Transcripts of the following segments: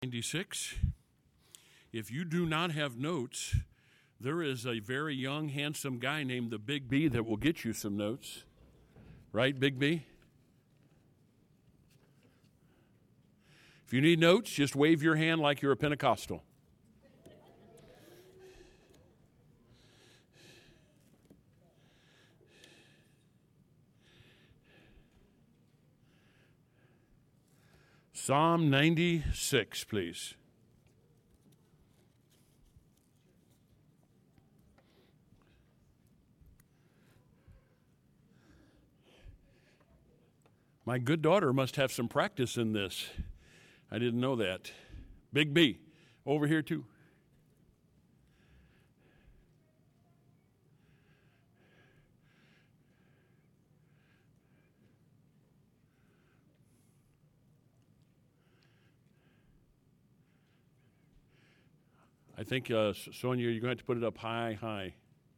96. If you do not have notes, there is a very young, handsome guy named the Big B that will get you some notes. Right, Big B? If you need notes, just wave your hand like you're a Pentecostal. Psalm 96, please. My good daughter must have some practice in this. I didn't know that. Big B, over here too. I think, Sonia, you're going to have to put it up high.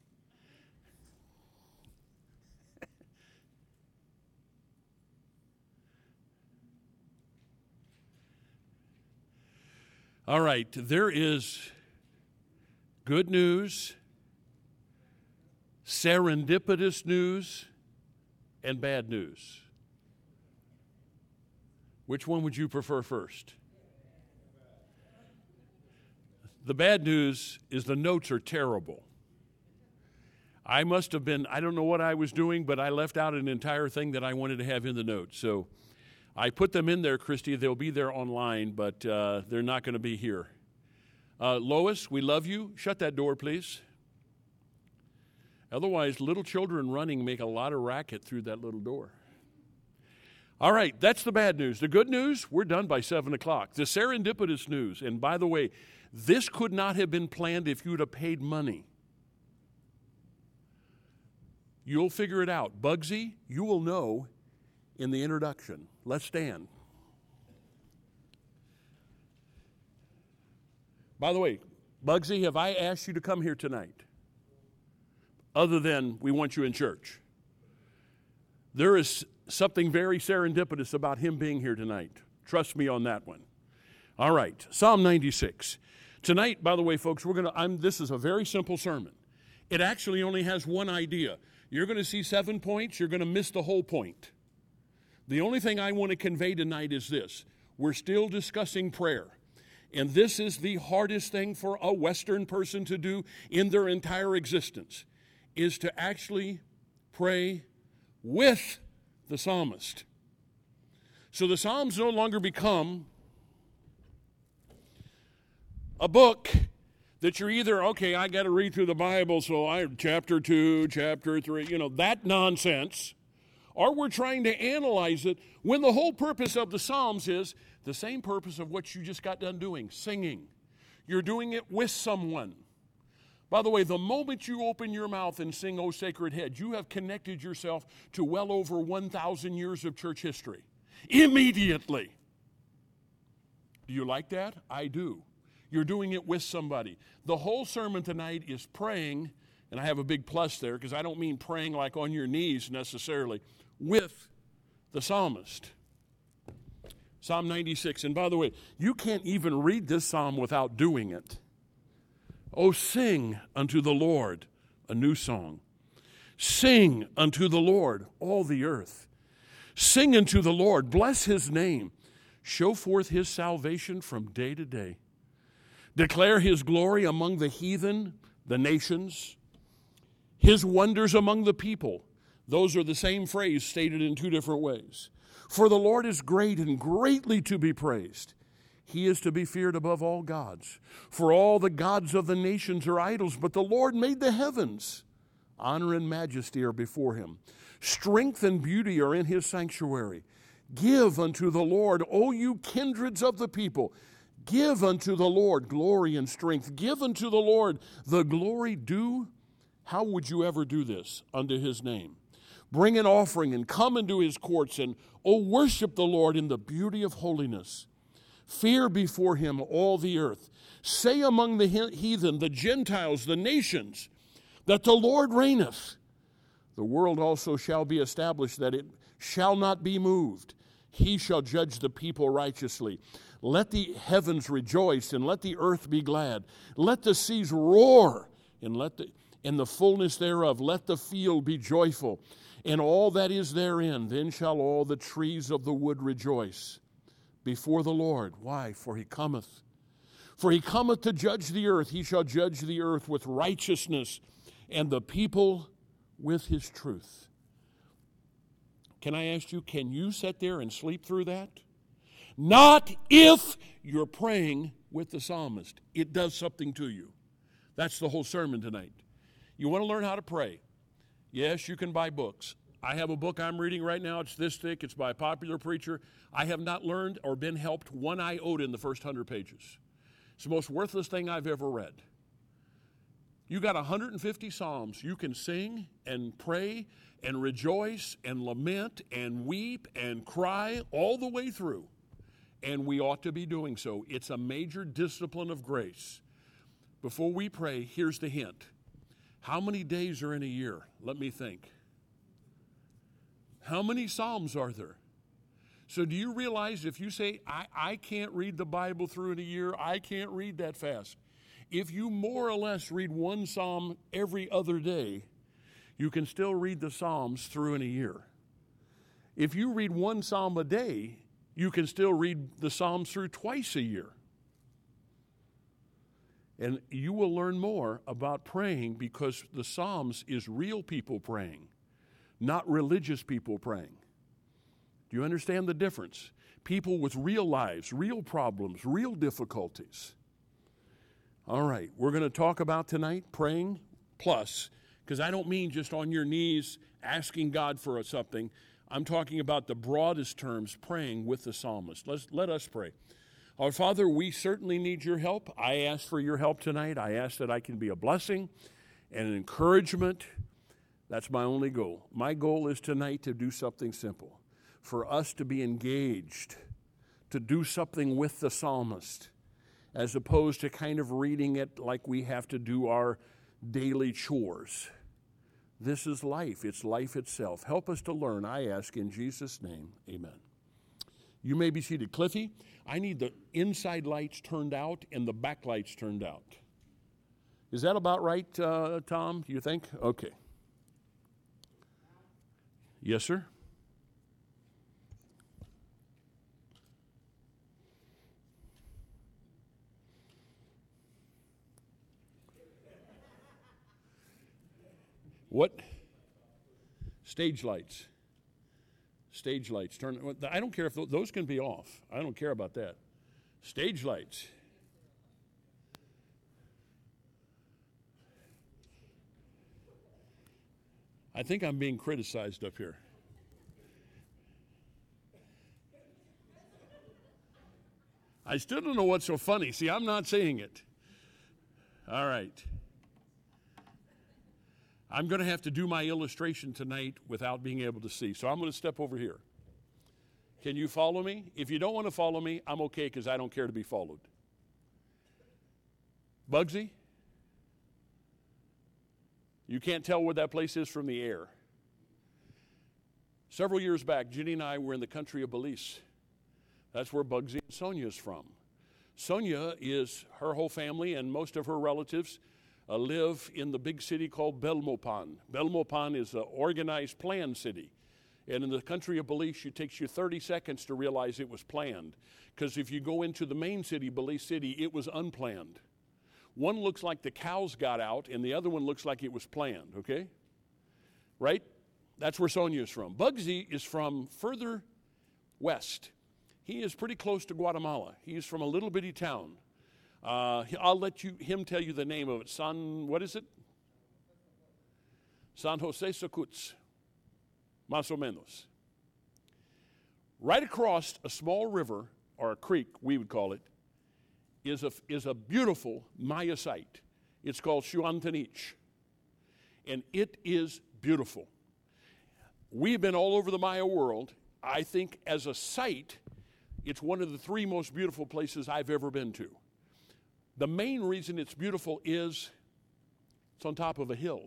All right, there is good news, serendipitous news, and bad news. Which one would you prefer first? The bad news is the notes are terrible. I must have been, I don't know what I was doing, but I left out an entire thing that I wanted to have in the notes. So I put them in there, Christy. They'll be there online, but they're not going to be here. Lois, we love you. Shut that door, please. Otherwise, little children running make a lot of racket through that little door. All right, that's the bad news. The good news, we're done by 7 o'clock. The serendipitous news, and by the way, this could not have been planned if you'd have paid money. You'll figure it out. Bugsy, you will know in the introduction. Let's stand. By the way, Bugsy, have I asked you to come here tonight? Other than we want you in church. There is something very serendipitous about him being here tonight. Trust me on that one. All right, Psalm 96. Tonight, by the way, folks, this is a very simple sermon. It actually only has one idea. You're going to see 7 points. You're going to miss the whole point. The only thing I want to convey tonight is this. We're still discussing prayer. And this is the hardest thing for a Western person to do in their entire existence, is to actually pray with the psalmist. So the Psalms no longer become a book that you're either, okay, I got to read through the Bible, so chapter 2, chapter 3, that nonsense. Or we're trying to analyze it when the whole purpose of the Psalms is the same purpose of what you just got done doing, singing. You're doing it with someone. By the way, the moment you open your mouth and sing, O Sacred Head, you have connected yourself to well over 1,000 years of church history. Immediately. Do you like that? I do. You're doing it with somebody. The whole sermon tonight is praying, and I have a big plus there because I don't mean praying like on your knees necessarily, with the psalmist. Psalm 96. And by the way, you can't even read this psalm without doing it. Oh, sing unto the Lord a new song. Sing unto the Lord, all the earth. Sing unto the Lord, bless his name. Show forth his salvation from day to day. Declare his glory among the heathen, the nations. His wonders among the people. Those are the same phrase stated in two different ways. For the Lord is great and greatly to be praised. He is to be feared above all gods. For all the gods of the nations are idols, but the Lord made the heavens. Honor and majesty are before him. Strength and beauty are in his sanctuary. Give unto the Lord, O you kindreds of the people. Give unto the Lord glory and strength. Give unto the Lord the glory due. How would you ever do this? Unto his name. Bring an offering and come into his courts, and worship the Lord in the beauty of holiness. Fear before him all the earth. Say among the heathen, the Gentiles, the nations, that the Lord reigneth. The world also shall be established, that it shall not be moved. He shall judge the people righteously. Let the heavens rejoice, and let the earth be glad. Let the seas roar, and in the fullness thereof, let the field be joyful, and all that is therein. Then shall all the trees of the wood rejoice before the Lord. Why? For he cometh. For he cometh to judge the earth. He shall judge the earth with righteousness, and the people with his truth. Can I ask you, can you sit there and sleep through that? Not if you're praying with the psalmist. It does something to you. That's the whole sermon tonight. You want to learn how to pray? Yes, you can buy books. I have a book I'm reading right now. It's this thick. It's by a popular preacher. I have not learned or been helped one iota in the first 100 pages. It's the most worthless thing I've ever read. You got 150 psalms. You can sing and pray and rejoice and lament and weep and cry all the way through. And we ought to be doing so. It's a major discipline of grace. Before we pray, here's the hint. How many days are in a year? Let me think. How many psalms are there? So do you realize if you say, I can't read the Bible through in a year, I can't read that fast. If you more or less read one psalm every other day, you can still read the psalms through in a year. If you read one psalm a day, you can still read the psalms through twice a year. And you will learn more about praying because the psalms is real people praying, not religious people praying. Do you understand the difference? People with real lives, real problems, real difficulties. All right, we're going to talk about tonight praying plus, because I don't mean just on your knees asking God for something. I'm talking about the broadest terms, praying with the psalmist. Let us pray. Our Father, we certainly need your help. I ask for your help tonight. I ask that I can be a blessing and an encouragement. That's my only goal. My goal is tonight to do something simple, for us to be engaged, to do something with the psalmist, as opposed to kind of reading it like we have to do our daily chores. This is life. It's life itself. Help us to learn, I ask in Jesus' name. Amen. You may be seated. Cliffy, I need the inside lights turned out and the back lights turned out. Is that about right, Tom, you think? Okay. Yes, sir? What? Stage lights. Stage lights. Turn. I don't care if those can be off. I don't care about that. Stage lights. I think I'm being criticized up here. I still don't know what's so funny. See, I'm not saying it. All right. I'm going to have to do my illustration tonight without being able to see. So I'm going to step over here. Can you follow me? If you don't want to follow me, I'm okay because I don't care to be followed. Bugsy? You can't tell where that place is from the air. Several years back, Ginny and I were in the country of Belize. That's where Bugsy and Sonia is from. Sonia is, her whole family and most of her relatives live in the big city called Belmopan. Belmopan is an organized, planned city. And in the country of Belize, it takes you 30 seconds to realize it was planned. Because if you go into the main city, Belize City, it was unplanned. One looks like the cows got out, and the other one looks like it was planned, okay? Right? That's where Sonia is from. Bugsy is from further west. He is pretty close to Guatemala. He is from a little bitty town. I'll let him tell you the name of it. What is it? San Jose Socuts, más o menos. Right across a small river, or a creek, we would call it, is a beautiful Maya site. It's called Xuantanich, and it is beautiful. We've been all over the Maya world. I think as a site, it's one of the three most beautiful places I've ever been to. The main reason it's beautiful is it's on top of a hill.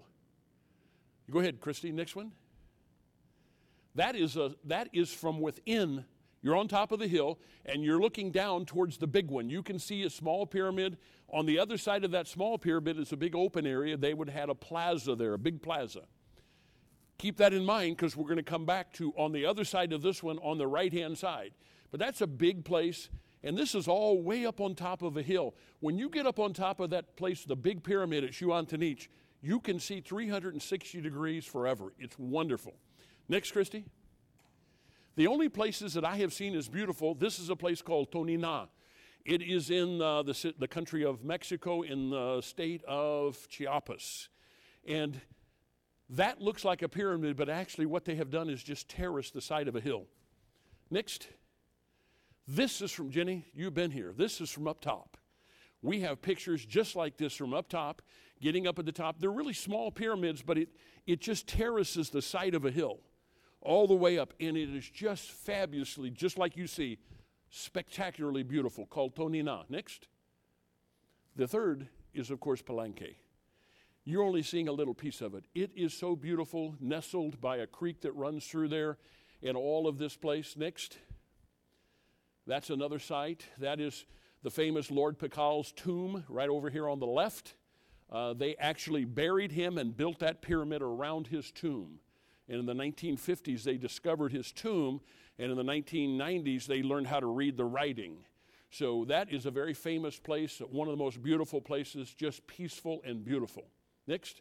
Go ahead, Christy, next one. That is from within You're on top of the hill, and you're looking down towards the big one. You can see a small pyramid. On the other side of that small pyramid is a big open area. They would have had a plaza there, a big plaza. Keep that in mind, because we're going to come back to on the other side of this one on the right-hand side. But that's a big place, and this is all way up on top of a hill. When you get up on top of that place, the big pyramid at Shuan-Tanich, you can see 360 degrees forever. It's wonderful. Next, Christy. The only places that I have seen as beautiful, this is a place called Tonina. It is in the country of Mexico, in the state of Chiapas. And that looks like a pyramid, but actually what they have done is just terrace the side of a hill. Next. This is from, Jenny, you've been here. This is from up top. We have pictures just like this from up top, getting up at the top. They're really small pyramids, but it just terraces the side of a hill all the way up, and it is just fabulously, just like you see, spectacularly beautiful, called Tonina. Next. The third is, of course, Palenque. You're only seeing a little piece of it. It is so beautiful, nestled by a creek that runs through there and all of this place. Next. That's another site. That is the famous Lord Pakal's tomb right over here on the left. They actually buried him and built that pyramid around his tomb. And in the 1950s, they discovered his tomb, and in the 1990s, they learned how to read the writing. So that is a very famous place, one of the most beautiful places, just peaceful and beautiful. Next.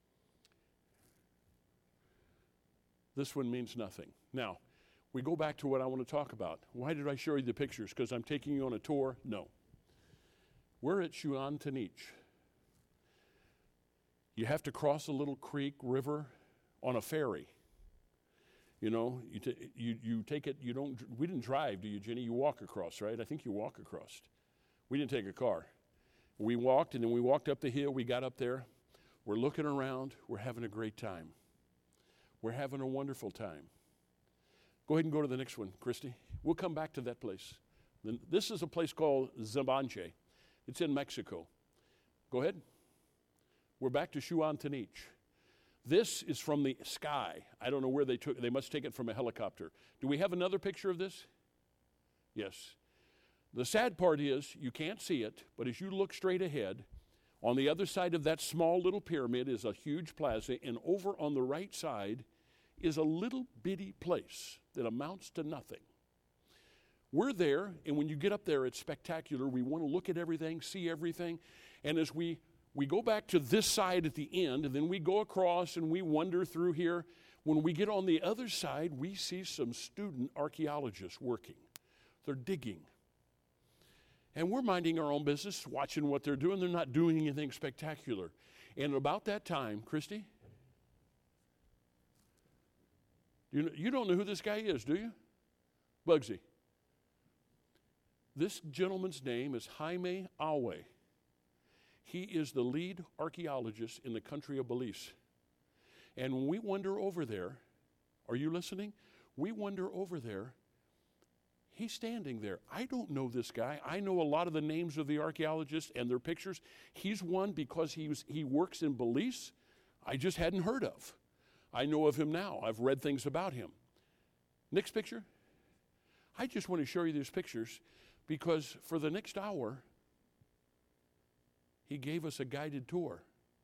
This one means nothing. Now, we go back to what I want to talk about. Why did I show you the pictures? Because I'm taking you on a tour? No. We're at Shuan-Tanich. You have to cross a little creek, river, on a ferry. You know, you take it, we didn't drive, do you, Jenny? You walk across, right? I think you walk across. We didn't take a car. We walked, and then we walked up the hill. We got up there. We're looking around. We're having a great time. We're having a wonderful time. Go ahead and go to the next one, Christy. We'll come back to that place. Then this is a place called Zambanche. It's in Mexico. Go ahead. We're back to Shuan-Tanich. This is from the sky. I don't know where they took it. They must take it from a helicopter. Do we have another picture of this? Yes. The sad part is you can't see it, but as you look straight ahead, on the other side of that small little pyramid is a huge plaza, and over on the right side is a little bitty place that amounts to nothing. We're there, and when you get up there, it's spectacular. We want to look at everything, see everything, and as we go back to this side at the end, and then we go across and we wander through here. When we get on the other side, we see some student archaeologists working. They're digging. And we're minding our own business, watching what they're doing. They're not doing anything spectacular. And about that time, Christy, you don't know who this guy is, do you? Bugsy. This gentleman's name is Jaime Awe. He is the lead archaeologist in the country of Belize. And when we wander over there, are you listening? We wander over there, he's standing there. I don't know this guy. I know a lot of the names of the archaeologists and their pictures. He's one because he works in Belize I just hadn't heard of. I know of him now. I've read things about him. Next picture. I just want to show you these pictures because for the next hour, he gave us a guided tour.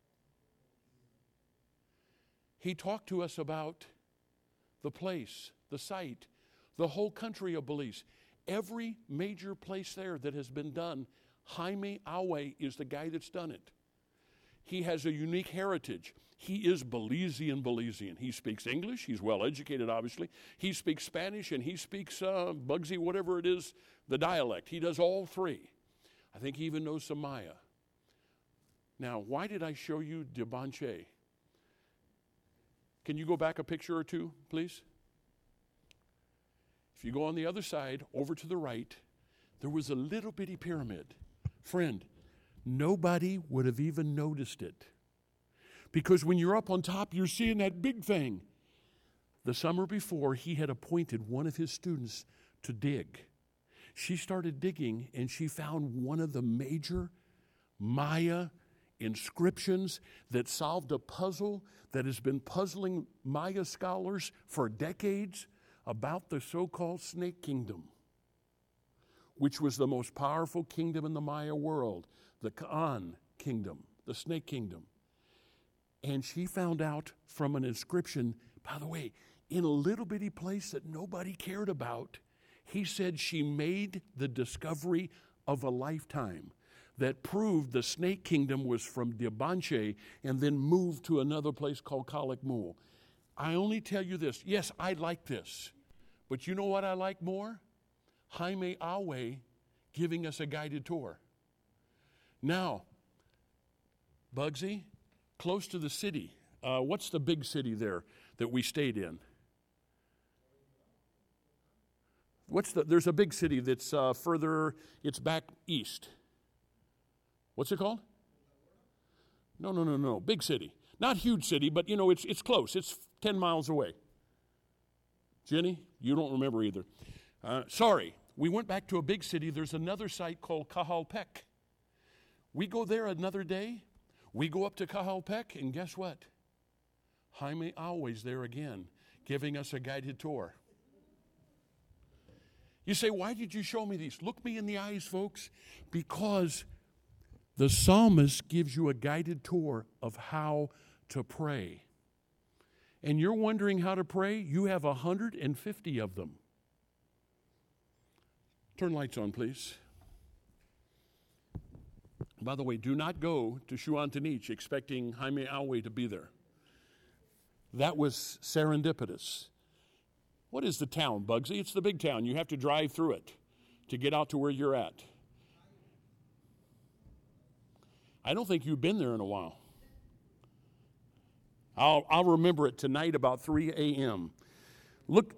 He talked to us about the place, the site, the whole country of Belize. Every major place there that has been done, Jaime Awe is the guy that's done it. He has a unique heritage. He is Belizean. He speaks English. He's well educated, obviously. He speaks Spanish, and he speaks Bugsy, whatever it is, the dialect. He does all three. I think he even knows some Maya. Now, why did I show you Zambanche? Can you go back a picture or two, please? If you go on the other side, over to the right, there was a little bitty pyramid. Friend, nobody would have even noticed it. Because when you're up on top, you're seeing that big thing. The summer before, he had appointed one of his students to dig. She started digging, and she found one of the major Maya inscriptions that solved a puzzle that has been puzzling Maya scholars for decades. about the so-called snake kingdom, which was the most powerful kingdom in the Maya world, the Ka'an kingdom, the snake kingdom. And she found out from an inscription, by the way, in a little bitty place that nobody cared about, he said she made the discovery of a lifetime that proved the snake kingdom was from Dibanche and then moved to another place called Calakmul. I only tell you this. Yes, I like this. But you know what I like more? Jaime Awe giving us a guided tour. Now, Bugsy, close to the city, what's the big city there that we stayed in? There's a big city that's further, it's back east. What's it called? No. Big city. Not huge city, but it's close. It's 10 miles away. Jenny, you don't remember either. Sorry. We went back to a big city. There's another site called Cajalpec. We go there another day. We go up to Cajalpec, and guess what? Jaime Awe's there again, giving us a guided tour. You say, why did you show me these? Look me in the eyes, folks. Because the psalmist gives you a guided tour of how to pray. And you're wondering how to pray? You have 150 of them. Turn lights on, please. By the way, do not go to Shuantanich expecting Jaime Awe to be there. That was serendipitous. What is the town, Bugsy? It's the big town. You have to drive through it to get out to where you're at. I don't think you've been there in a while. I'll remember it tonight about 3 a.m. Look.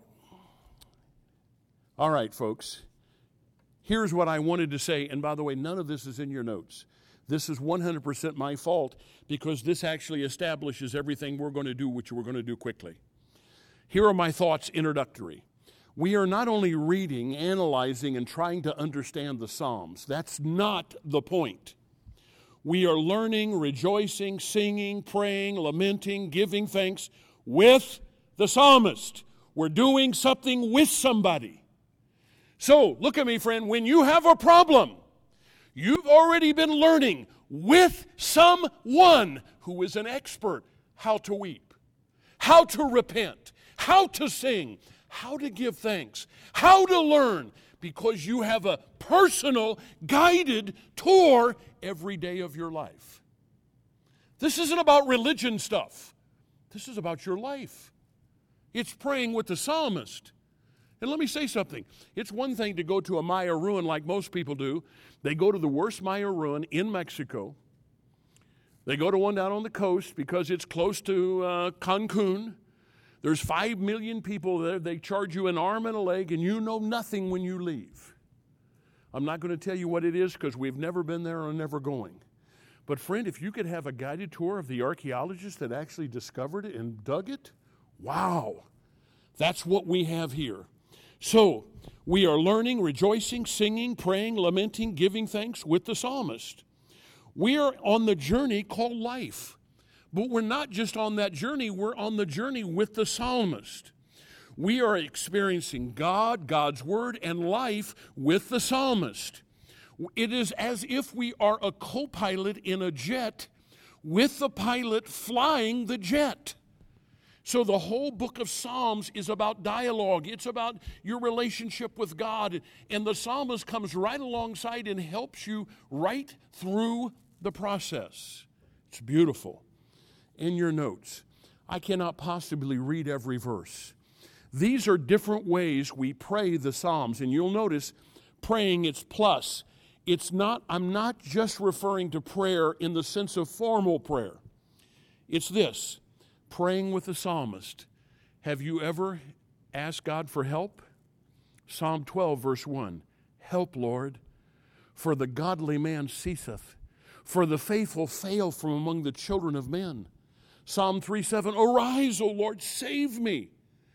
All right, folks. Here's what I wanted to say. And by the way, none of this is in your notes. This is 100% my fault because this actually establishes everything we're going to do, which we're going to do quickly. Here are my thoughts introductory. We are not only reading, analyzing, and trying to understand the Psalms. That's not the point. We are learning, rejoicing, singing, praying, lamenting, giving thanks with the psalmist. We're doing something with somebody. So, look at me, friend. When you have a problem, you've already been learning with someone who is an expert how to weep, how to repent, how to sing, how to give thanks, how to learn, because you have a personal guided tour every day of your life. This isn't about religion stuff. This is about your life. It's praying with the psalmist. And let me say something. It's one thing to go to a Maya ruin like most people do. They go to the worst Maya ruin in Mexico. They go to one down on the coast because it's close to Cancun. There's 5 million people there. They charge you an arm and a leg, and you know nothing when you leave. I'm not going to tell you what it is because we've never been there or never going. But friend, if you could have a guided tour of the archaeologists that actually discovered it and dug it, wow, that's what we have here. So we are learning, rejoicing, singing, praying, lamenting, giving thanks with the psalmist. We are on the journey called life. But we're not just on that journey, we're on the journey with the psalmist. We are experiencing God, God's word, and life with the psalmist. It is as if we are a co-pilot in a jet with the pilot flying the jet. So the whole book of Psalms is about dialogue. It's about your relationship with God. And the psalmist comes right alongside and helps you right through the process. It's beautiful. In your notes, I cannot possibly read every verse. These are different ways we pray the Psalms. And you'll notice praying, it's plus. I'm not just referring to prayer in the sense of formal prayer. It's this. Praying with the psalmist. Have you ever asked God for help? Psalm 12, verse 1. Help, Lord, for the godly man ceaseth, for the faithful fail from among the children of men. Psalm 3:7. Arise, O Lord, save me.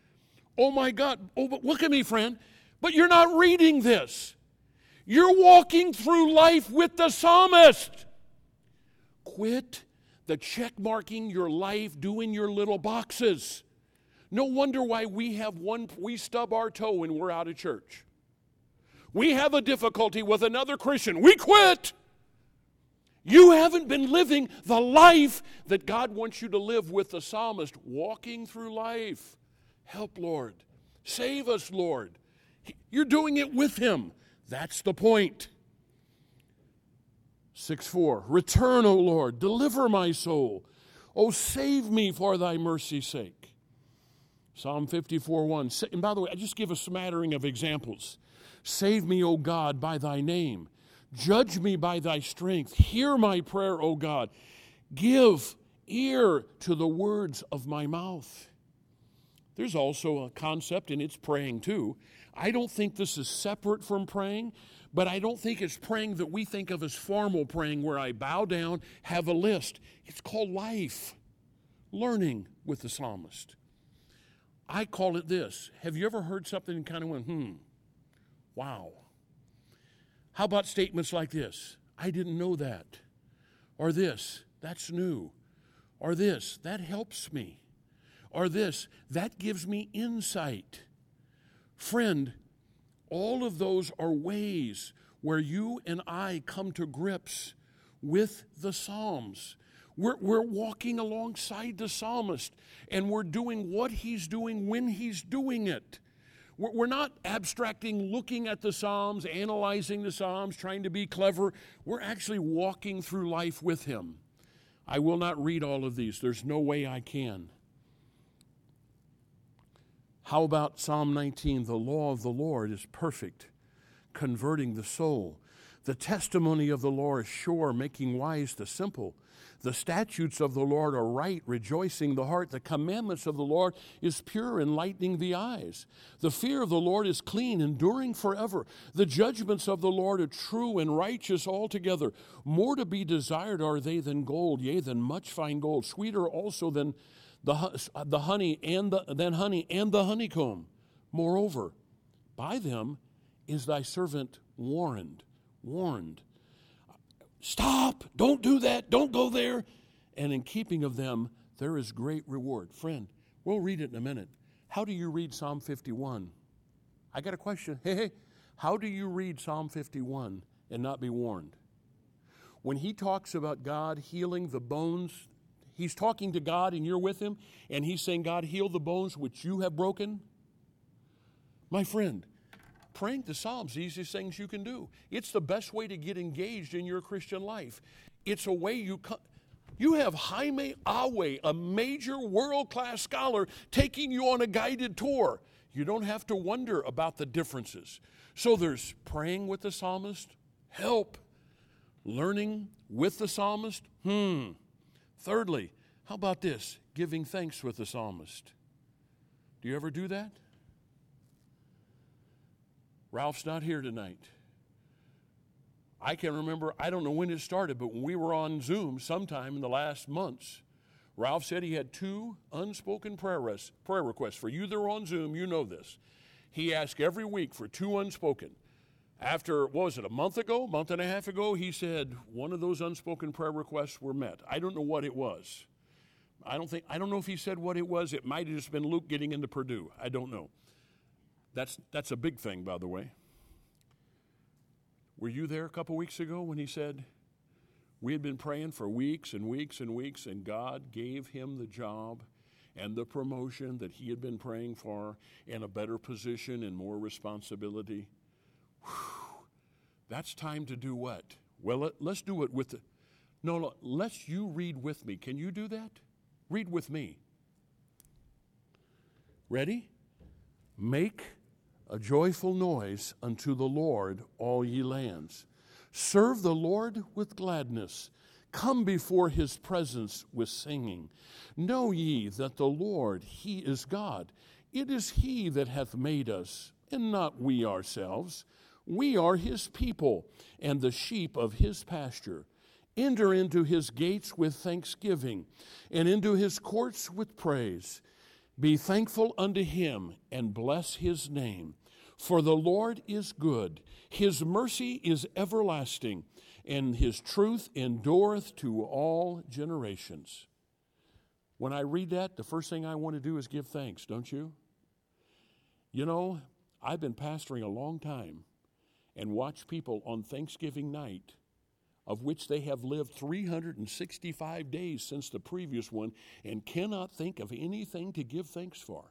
Oh my God. Oh, but look at me, friend. But you're not reading this. You're walking through life with the psalmist. Quit the check marking your life, doing your little boxes. No wonder why we stub our toe when we're out of church. We have a difficulty with another Christian. We quit. You haven't been living the life that God wants you to live with the psalmist, walking through life. Help, Lord. Save us, Lord. You're doing it with him. That's the point. 6:4, return, O Lord, deliver my soul. O save me for thy mercy's sake. Psalm 54:1. And by the way, I just give a smattering of examples. Save me, O God, by thy name. Judge me by thy strength. Hear my prayer, O God. Give ear to the words of my mouth. There's also a concept, and it's praying too. I don't think this is separate from praying, but I don't think it's praying that we think of as formal praying where I bow down, have a list. It's called life, learning with the psalmist. I call it this. Have you ever heard something and kind of went, wow. How about statements like this? I didn't know that. Or this, that's new. Or this, that helps me. Or this, that gives me insight. Friend, all of those are ways where you and I come to grips with the Psalms. We're walking alongside the psalmist, and we're doing what he's doing when he's doing it. We're not abstracting, looking at the Psalms, analyzing the Psalms, trying to be clever. We're actually walking through life with him. I will not read all of these. There's no way I can. How about Psalm 19? The law of the Lord is perfect, converting the soul. The testimony of the Lord is sure, making wise the simple. The statutes of the Lord are right, rejoicing the heart. The commandments of the Lord is pure, enlightening the eyes. The fear of the Lord is clean, enduring forever. The judgments of the Lord are true and righteous altogether. More to be desired are they than gold, yea, than much fine gold. Sweeter also than the honey and the honeycomb. Moreover, by them is thy servant warned. Stop, don't do that, don't go there. And in keeping of them, there is great reward. Friend, we'll read it in a minute. How do you read Psalm 51? I got a question. Hey, how do you read Psalm 51 and not be warned? When he talks about God healing the bones, he's talking to God and you're with him, and he's saying, God, heal the bones which you have broken. My friend, praying the Psalms, the easiest things you can do. It's the best way to get engaged in your Christian life. It's a way you have Jaime Awe, a major world-class scholar, taking you on a guided tour. You don't have to wonder about the differences. So there's praying with the psalmist, help. Learning with the psalmist, Thirdly, how about this? Giving thanks with the psalmist. Do you ever do that? Ralph's not here tonight. I can remember, I don't know when it started, but when we were on Zoom sometime in the last months, Ralph said he had 2 unspoken prayer requests. For you that are on Zoom, you know this. He asked every week for 2 unspoken. After, a month and a half ago, he said one of those unspoken prayer requests were met. I don't know what it was. I don't know if he said what it was. It might have just been Luke getting into Purdue. I don't know. That's a big thing, by the way. Were you there a couple weeks ago when he said, we had been praying for weeks and weeks and weeks, and God gave him the job and the promotion that he had been praying for, and a better position and more responsibility? Whew. That's time to do what? Well, let's do it with let's you read with me. Can you do that? Read with me. Ready? Make a joyful noise unto the Lord, all ye lands. Serve the Lord with gladness. Come before his presence with singing. Know ye that the Lord, he is God. It is he that hath made us, and not we ourselves. We are his people, and the sheep of his pasture. Enter into his gates with thanksgiving, and into his courts with praise. Be thankful unto him, and bless his name. For the Lord is good, his mercy is everlasting, and his truth endureth to all generations. When I read that, the first thing I want to do is give thanks, don't you? You know, I've been pastoring a long time and watched people on Thanksgiving night, of which they have lived 365 days since the previous one, and cannot think of anything to give thanks for.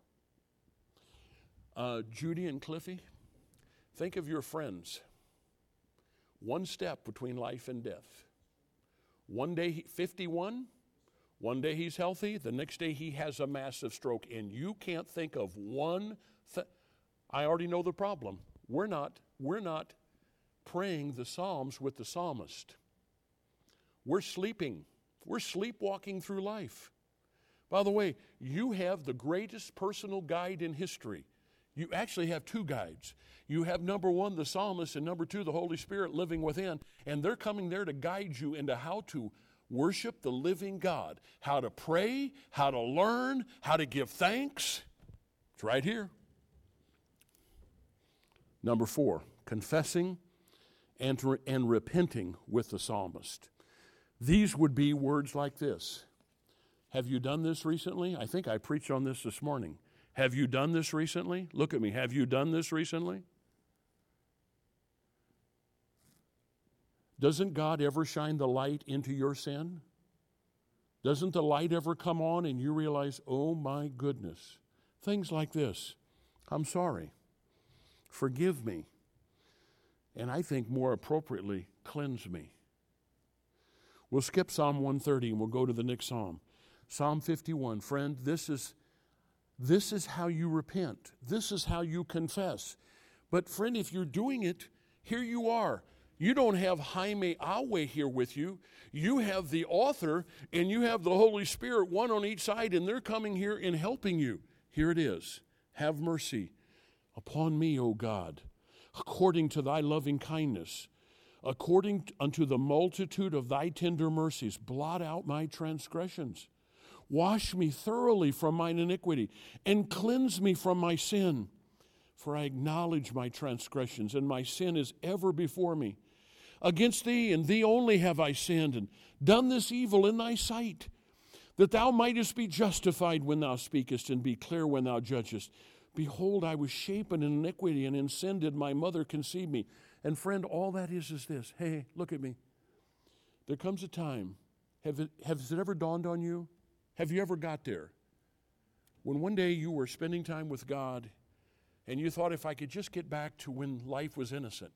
Judy and Cliffy, think of your friends. One step between life and death. One day, 51, one day he's healthy, the next day he has a massive stroke, and you can't think of one thing. I already know the problem. We're not praying the Psalms with the psalmist. We're sleeping. We're sleepwalking through life. By the way, you have the greatest personal guide in history. You actually have two guides. You have number one, the psalmist, and number two, the Holy Spirit living within. And they're coming there to guide you into how to worship the living God, how to pray, how to learn, how to give thanks. It's right here. Number 4, confessing and repenting with the psalmist. These would be words like this. Have you done this recently? I think I preached on this morning. Have you done this recently? Look at me. Have you done this recently? Doesn't God ever shine the light into your sin? Doesn't the light ever come on and you realize, oh my goodness, things like this. I'm sorry. Forgive me. And I think more appropriately, cleanse me. We'll skip Psalm 130 and we'll go to the next Psalm. Psalm 51. Friend, this is how you repent. This is how you confess. But friend, if you're doing it, here you are. You don't have Jaime Awe here with you. You have the author and you have the Holy Spirit, one on each side, and they're coming here and helping you. Here it is. Have mercy upon me, O God, according to thy loving kindness, according unto the multitude of thy tender mercies, blot out my transgressions. Wash me thoroughly from mine iniquity, and cleanse me from my sin. For I acknowledge my transgressions, and my sin is ever before me. Against thee and thee only have I sinned, and done this evil in thy sight, that thou mightest be justified when thou speakest, and be clear when thou judgest. Behold, I was shapen in iniquity, and in sin did my mother conceive me. And friend, all that is this. Hey, look at me. There comes a time, has it ever dawned on you? Have you ever got there? When one day you were spending time with God, and you thought, if I could just get back to when life was innocent.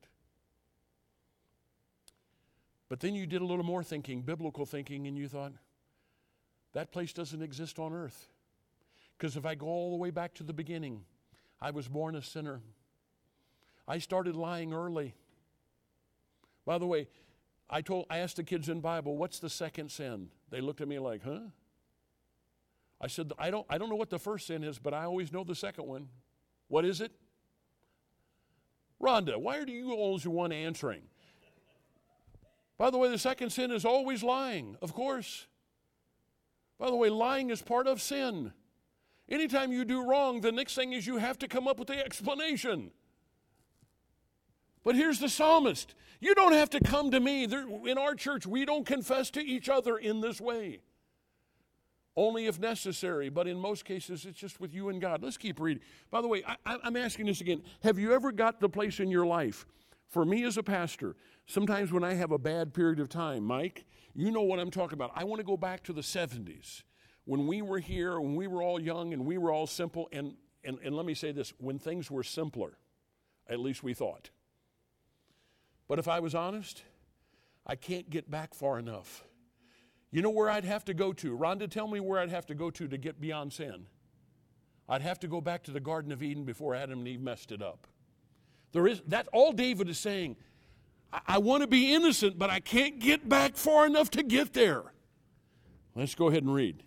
But then you did a little more thinking, biblical thinking, and you thought, that place doesn't exist on earth. Because if I go all the way back to the beginning, I was born a sinner. I started lying early. By the way, I asked the kids in Bible, what's the second sin? They looked at me like, huh? I said, I don't know what the first sin is, but I always know the second one. What is it? Rhonda, why are you always the one answering? By the way, the second sin is always lying, of course. By the way, lying is part of sin. Anytime you do wrong, the next thing is you have to come up with the explanation. But here's the psalmist. You don't have to come to me. In our church, we don't confess to each other in this way. Only if necessary, but in most cases, it's just with you and God. Let's keep reading. By the way, I'm asking this again. Have you ever got the place in your life? For me as a pastor, sometimes when I have a bad period of time, Mike, you know what I'm talking about. I want to go back to the 70s. When we were here, when we were all young and we were all simple, and let me say this, when things were simpler, at least we thought. But if I was honest, I can't get back far enough. You know where I'd have to go to? Rhonda, tell me where I'd have to go to get beyond sin. I'd have to go back to the Garden of Eden before Adam and Eve messed it up. That's all David is saying. I want to be innocent, but I can't get back far enough to get there. Let's go ahead and read.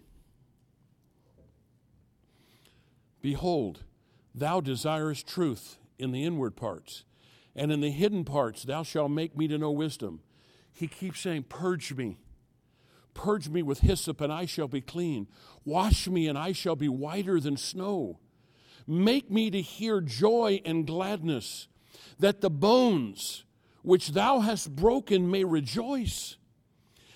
Behold, thou desirest truth in the inward parts, and in the hidden parts thou shalt make me to know wisdom. He keeps saying, purge me. Purge me with hyssop, and I shall be clean. Wash me, and I shall be whiter than snow. Make me to hear joy and gladness, that the bones which thou hast broken may rejoice.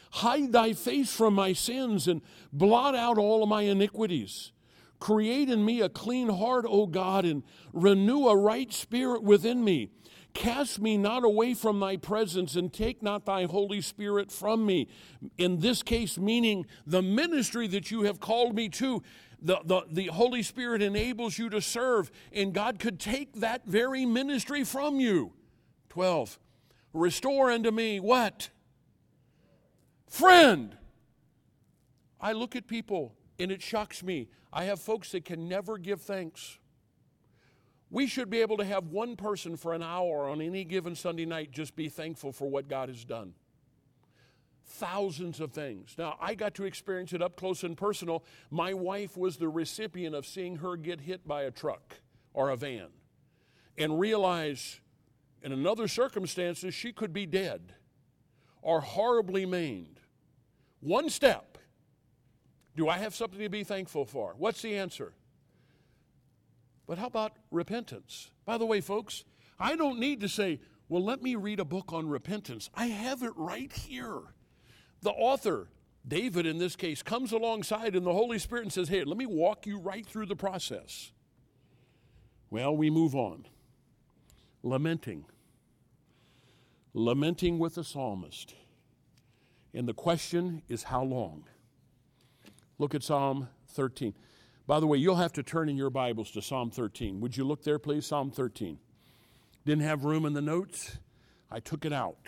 Hide thy face from my sins and blot out all of my iniquities. Create in me a clean heart, O God, and renew a right spirit within me. Cast me not away from thy presence, and take not thy Holy Spirit from me. In this case, meaning the ministry that you have called me to, the Holy Spirit enables you to serve, and God could take that very ministry from you. 12, restore unto me what? Friend. I look at people, and it shocks me. I have folks that can never give thanks. We should be able to have one person for an hour on any given Sunday night just be thankful for what God has done. Thousands of things. Now, I got to experience it up close and personal. My wife was the recipient of seeing her get hit by a truck or a van and realize in another circumstances she could be dead or horribly maimed. One step. Do I have something to be thankful for? What's the answer? But how about repentance? By the way, folks, I don't need to say, well, let me read a book on repentance. I have it right here. The author, David in this case, comes alongside in the Holy Spirit and says, hey, let me walk you right through the process. Well, we move on. Lamenting. Lamenting with the psalmist. And the question is, how long? Look at Psalm 13. By the way, you'll have to turn in your Bibles to Psalm 13. Would you look there, please? Psalm 13. Didn't have room in the notes. I took it out.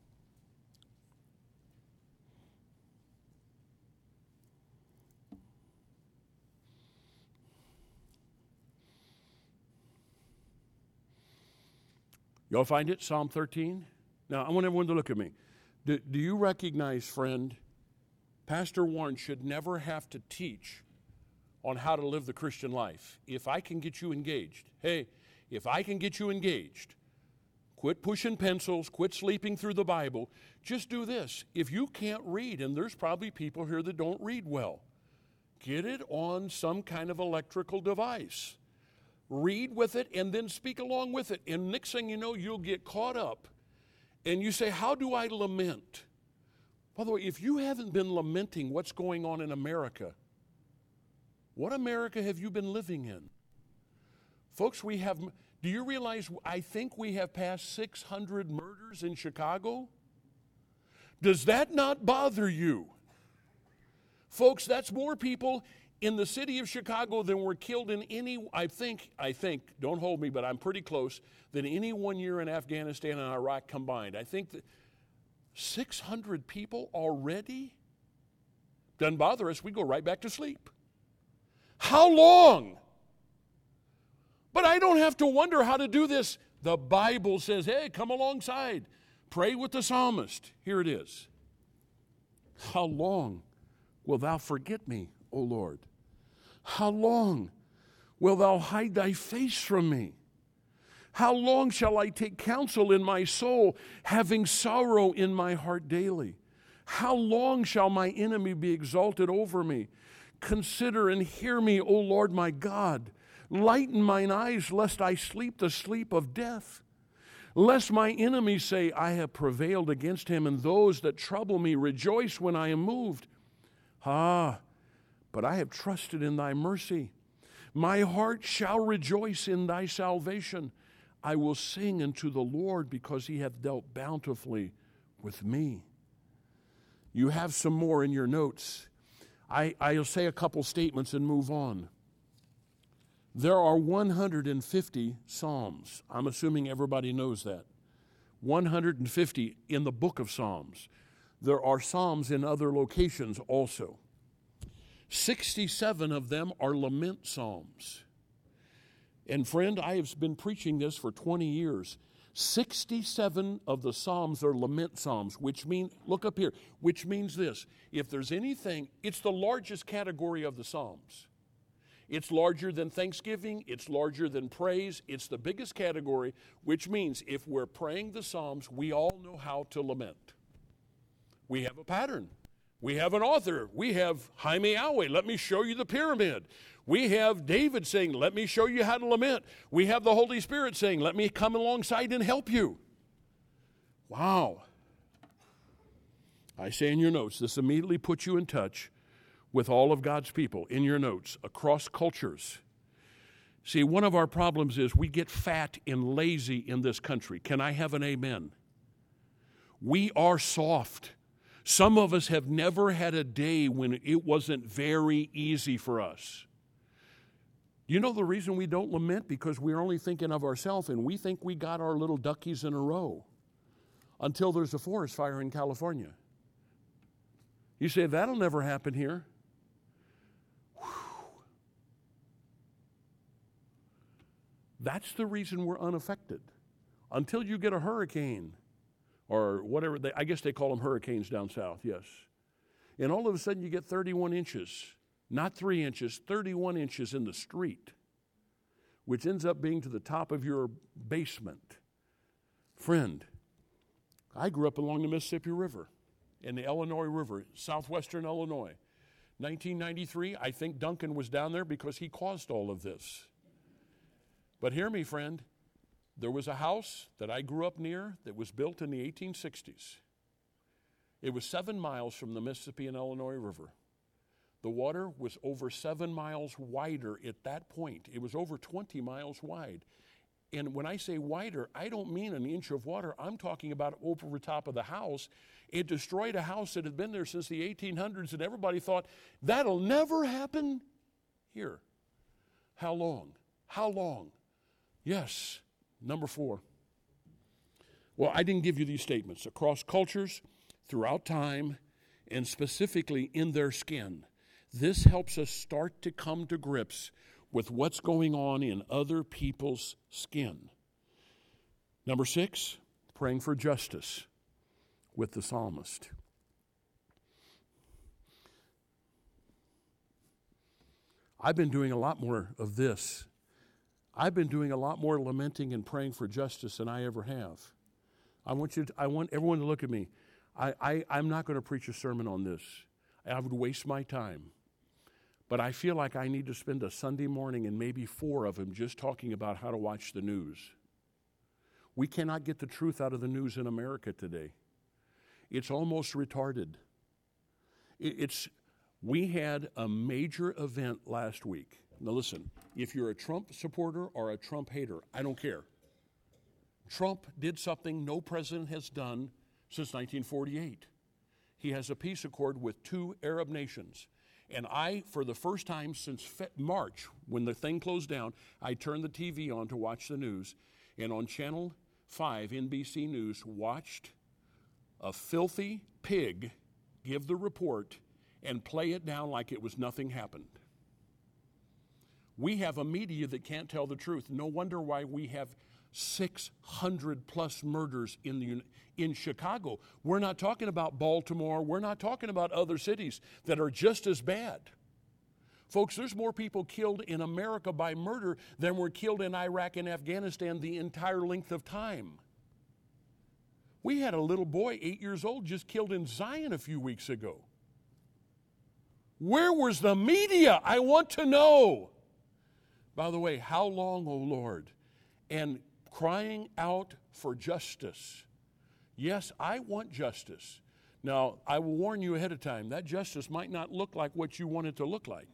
Y'all find it? Psalm 13? Now, I want everyone to look at me. Do you recognize, friend, Pastor Warren should never have to teach on how to live the Christian life. If I can get you engaged, hey, if I can get you engaged, quit pushing pencils, quit sleeping through the Bible, just do this. If you can't read, and there's probably people here that don't read well, get it on some kind of electrical device. Read with it and then speak along with it. And next thing you know, you'll get caught up and you say, how do I lament? By the way, if you haven't been lamenting what's going on in America, what America have you been living in? Folks, do you realize I think we have passed 600 murders in Chicago? Does that not bother you? Folks, that's more people in the city of Chicago than were killed in any, I think, don't hold me, but I'm pretty close, than any 1 year in Afghanistan and Iraq combined. I think that 600 people already? Doesn't bother us. We go right back to sleep. How long? But I don't have to wonder how to do this. The Bible says, hey, come alongside. Pray with the psalmist. Here it is. How long will thou forget me, O Lord? How long will thou hide thy face from me? How long shall I take counsel in my soul, having sorrow in my heart daily? How long shall my enemy be exalted over me? Consider and hear me, O Lord my God. Lighten mine eyes, lest I sleep the sleep of death. Lest my enemies say, I have prevailed against him, and those that trouble me rejoice when I am moved. But I have trusted in thy mercy. My heart shall rejoice in thy salvation. I will sing unto the Lord because he hath dealt bountifully with me. You have some more in your notes. I'll say a couple statements and move on. There are 150 Psalms. I'm assuming everybody knows that. 150 in the book of Psalms. There are Psalms in other locations also. 67 of them are lament psalms. And friend, I have been preaching this for 20 years. 67 of the Psalms are lament psalms, which mean, look up here, which means this. If there's anything, it's the largest category of the Psalms. It's larger than thanksgiving. It's larger than praise. It's the biggest category, which means if we're praying the Psalms, we all know how to lament. We have a pattern. We have an author. We have Jaime Alway. Let me show you the pyramid. We have David saying, let me show you how to lament. We have the Holy Spirit saying, let me come alongside and help you. Wow. I say in your notes, this immediately puts you in touch with all of God's people in your notes, across cultures. See, one of our problems is we get fat and lazy in this country. Can I have an amen? We are soft. Some of us have never had a day when it wasn't very easy for us. You know the reason we don't lament? Because we're only thinking of ourselves, and we think we got our little duckies in a row until there's a forest fire in California. You say, that'll never happen here. Whew. That's the reason we're unaffected. Until you get a hurricane, or whatever, I guess they call them hurricanes down south, yes. And all of a sudden you get 31 inches, not 3 inches, 31 inches in the street, which ends up being to the top of your basement. Friend, I grew up along the Mississippi River and the Illinois River, southwestern Illinois. 1993, I think Duncan was down there because he caused all of this. But hear me, friend. There was a house that I grew up near that was built in the 1860s. It was 7 miles from the Mississippi and Illinois River. The water was over 7 miles wider at that point. It was over 20 miles wide. And when I say wider, I don't mean an inch of water. I'm talking about over the top of the house. It destroyed a house that had been there since the 1800s, and everybody thought, that'll never happen here. How long? How long? Yes. Number 4. Well, I didn't give you these statements. Across cultures, throughout time, and specifically in their skin. This helps us start to come to grips with what's going on in other people's skin. Number 6, praying for justice with the psalmist. I've been doing a lot more of this. I've been doing a lot more lamenting and praying for justice than I ever have. I want everyone to look at me. I'm not going to preach a sermon on this. I would waste my time. But I feel like I need to spend a Sunday morning and maybe 4 of them just talking about how to watch the news. We cannot get the truth out of the news in America today. It's almost retarded. We had a major event last week. Now listen, if you're a Trump supporter or a Trump hater, I don't care. Trump did something no president has done since 1948. He has a peace accord with 2 Arab nations. And I, for the first time since March, when the thing closed down, I turned the TV on to watch the news. And on Channel 5, NBC News, watched a filthy pig give the report and play it down like it was nothing happened. We have a media that can't tell the truth. No wonder why we have 600 plus murders in Chicago. We're not talking about Baltimore. We're not talking about other cities that are just as bad. Folks, there's more people killed in America by murder than were killed in Iraq and Afghanistan the entire length of time. We had a little boy, 8 years old, just killed in Zion a few weeks ago. Where was the media? I want to know. By the way, how long, O Lord? And crying out for justice. Yes, I want justice. Now, I will warn you ahead of time, that justice might not look like what you want it to look like.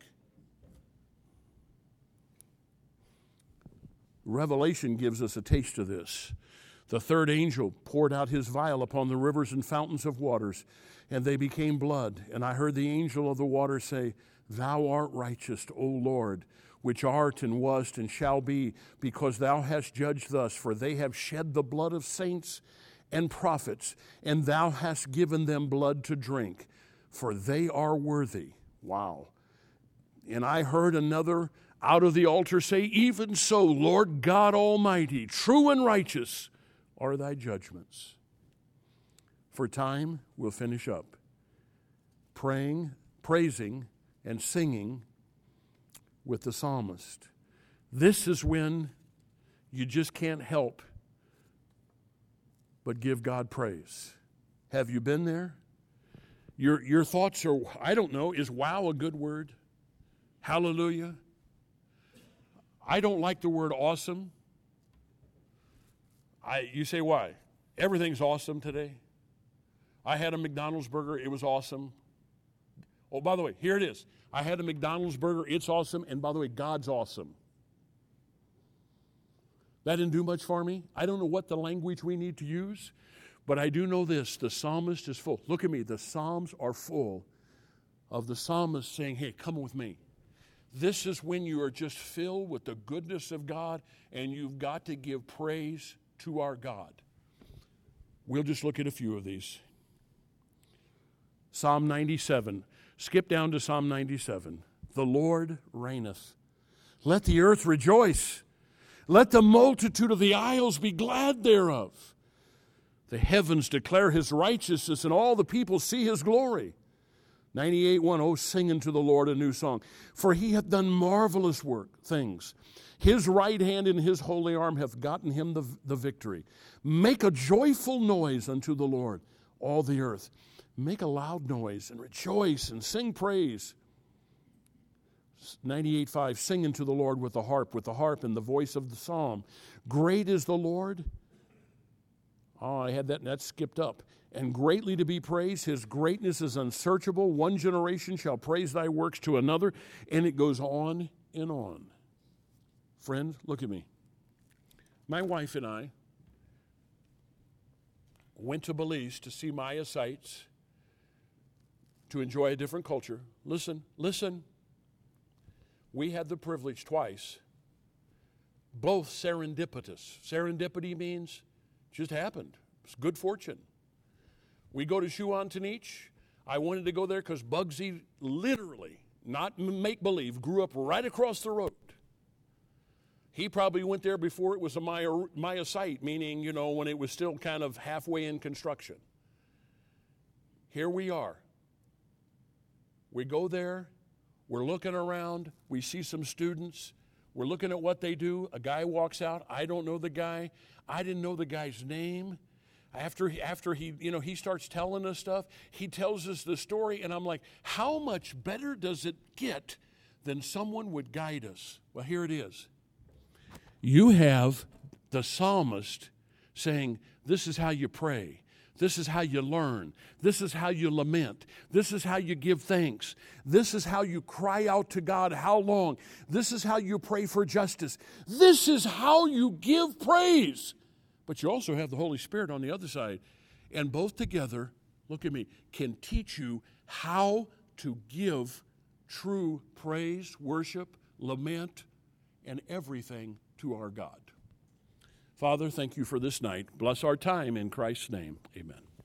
Revelation gives us a taste of this. The 3rd angel poured out his vial upon the rivers and fountains of waters, and they became blood. And I heard the angel of the water say, Thou art righteous, O Lord, which art and wast and shall be, because thou hast judged thus, for they have shed the blood of saints and prophets, and thou hast given them blood to drink, for they are worthy. Wow. And I heard another out of the altar say, Even so, Lord God Almighty, true and righteous are thy judgments. For time will finish up. Praying, praising, and singing with the psalmist. This is when you just can't help but give God praise. Have you been there? Your thoughts are, I don't know, is wow a good word? Hallelujah? I don't like the word awesome. You say why? Everything's awesome today. I had a McDonald's burger. It was awesome. Oh, by the way, here it is. I had a McDonald's burger. It's awesome. And by the way, God's awesome. That didn't do much for me. I don't know what the language we need to use, but I do know this. The psalmist is full. Look at me. The Psalms are full of the psalmist saying, hey, come with me. This is when you are just filled with the goodness of God, and you've got to give praise to our God. We'll just look at a few of these. Psalm 97. Skip down to Psalm 97. The Lord reigneth. Let the earth rejoice. Let the multitude of the isles be glad thereof. The heavens declare his righteousness, and all the people see his glory. 98:1, oh, sing unto the Lord a new song. For he hath done marvelous things. His right hand and his holy arm hath gotten him the victory. Make a joyful noise unto the Lord, all the earth. Make a loud noise and rejoice and sing praise. 98:5, sing unto the Lord with the harp and the voice of the psalm. Great is the Lord. Oh, I had that skipped up. And greatly to be praised. His greatness is unsearchable. One generation shall praise thy works to another. And it goes on and on. Friend, look at me. My wife and I went to Belize to see Maya sites, to enjoy a different culture. Listen. We had the privilege twice, both serendipitous. Serendipity means just happened. It's good fortune. We go to Shuantanich. I wanted to go there because Bugsy literally, not make-believe, grew up right across the road. He probably went there before it was a Maya site, meaning, when it was still kind of halfway in construction. Here we are. We go there. We're looking around. We see some students. We're looking at what they do. A guy walks out. I don't know the guy. I didn't know the guy's name. After he, he starts telling us stuff, he tells us the story, and I'm like, how much better does it get than someone would guide us? Well, here it is. You have the psalmist saying, this is how you pray. This is how you learn. This is how you lament. This is how you give thanks. This is how you cry out to God. How long? This is how you pray for justice. This is how you give praise. But you also have the Holy Spirit on the other side. And both together, look at me, can teach you how to give true praise, worship, lament, and everything to our God. Father, thank you for this night. Bless our time in Christ's name. Amen.